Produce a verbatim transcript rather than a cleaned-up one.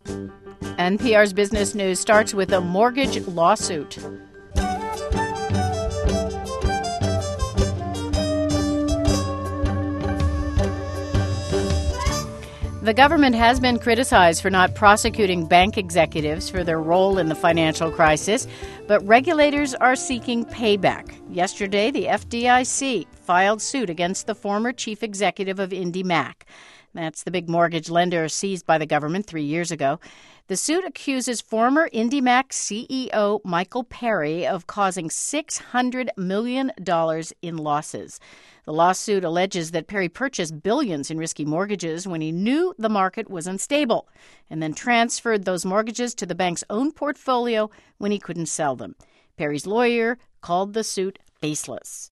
N P R's Business News starts with a mortgage lawsuit. The government has been criticized for not prosecuting bank executives for their role in the financial crisis, but regulators are seeking payback. Yesterday, the F D I C filed suit against the former chief executive of IndyMac. That's the big mortgage lender seized by the government three years ago. The suit accuses former IndyMac C E O Michael Perry of causing six hundred million dollars in losses. The lawsuit alleges that Perry purchased billions in risky mortgages when he knew the market was unstable and then transferred those mortgages to the bank's own portfolio when he couldn't sell them. Perry's lawyer called the suit baseless.